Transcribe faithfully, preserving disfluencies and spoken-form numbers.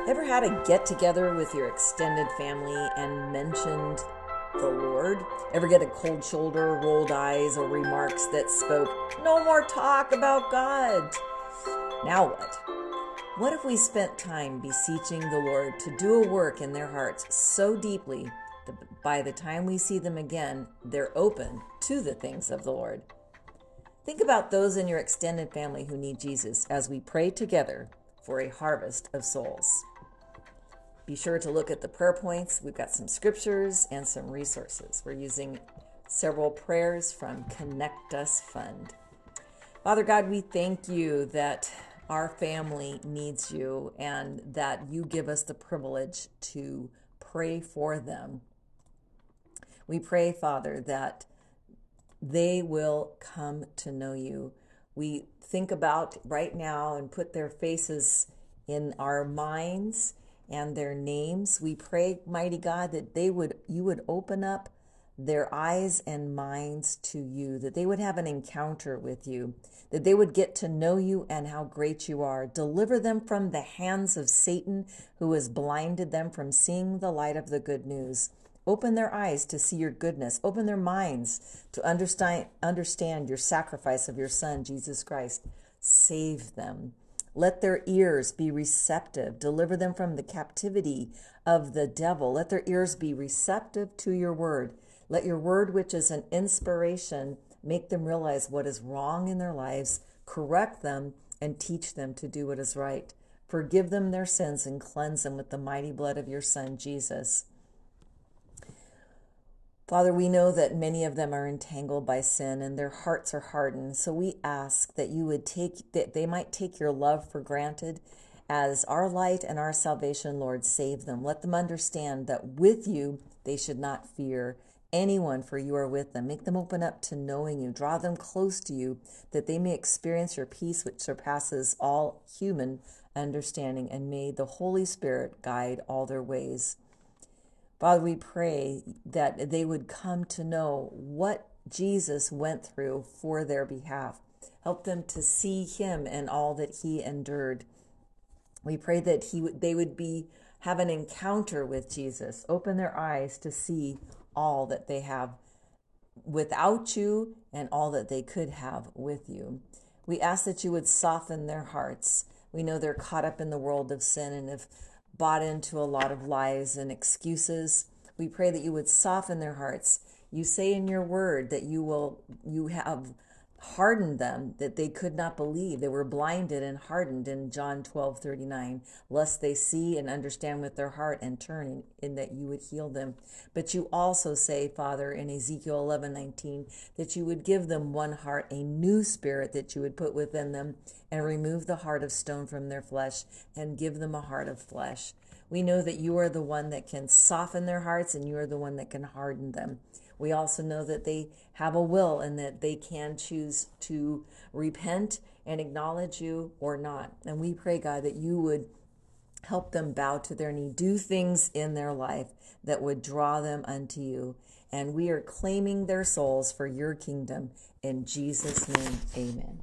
Ever had a get together with your extended family and mentioned the Lord? Ever get a cold shoulder, rolled eyes, or remarks that spoke, "No more talk about God"? Now what? What if we spent time beseeching the Lord to do a work in their hearts so deeply that by the time we see them again, they're open to the things of the Lord? Think about those in your extended family who need Jesus as we pray together for a harvest of souls. Be sure to look at the prayer points. We've got some scriptures and some resources. We're using several prayers from Connect Us Fund. Father God, we thank you that our family needs you and that you give us the privilege to pray for them. We pray, Father, that they will come to know you. We think about right now and put their faces in our minds and their names. We pray, mighty God, that they would, you would open up their eyes and minds to you, that they would have an encounter with you, that they would get to know you and how great you are. Deliver them from the hands of Satan, who has blinded them from seeing the light of the good news. Open their eyes to see your goodness. Open their minds to understand, understand your sacrifice of your Son, Jesus Christ. Save them. Let their ears be receptive. Deliver them from the captivity of the devil. Let their ears be receptive to your word. Let your word, which is an inspiration, make them realize what is wrong in their lives, correct them, and teach them to do what is right. Forgive them their sins and cleanse them with the mighty blood of your Son, Jesus. Father, we know that many of them are entangled by sin and their hearts are hardened. So we ask that you would take, that they might take your love for granted as our light and our salvation, Lord. Save them. Let them understand that with you, they should not fear anyone, for you are with them. Make them open up to knowing you. Draw them close to you, that they may experience your peace, which surpasses all human understanding. And may the Holy Spirit guide all their ways. Father, we pray that they would come to know what Jesus went through for their behalf. Help them to see him and all that he endured. We pray that he they would be have an encounter with Jesus. Open their eyes to see all that they have without you and all that they could have with you. We ask that you would soften their hearts. We know they're caught up in the world of sin and have bought into a lot of lies and excuses. We pray that you would soften their hearts. You say in your word that you will, you have hardened them, that they could not believe. They were blinded and hardened in John twelve thirty-nine, lest they see and understand with their heart and turn, in, in that you would heal them. But you also say, Father, in Ezekiel eleven nineteen, that you would give them one heart, a new spirit that you would put within them, and remove the heart of stone from their flesh and give them a heart of flesh. We know that you are the one that can soften their hearts and you are the one that can harden them. We also know that they have a will and that they can choose to repent and acknowledge you or not. And we pray, God, that you would help them bow to their knee, do things in their life that would draw them unto you. And we are claiming their souls for your kingdom. In Jesus' name, amen.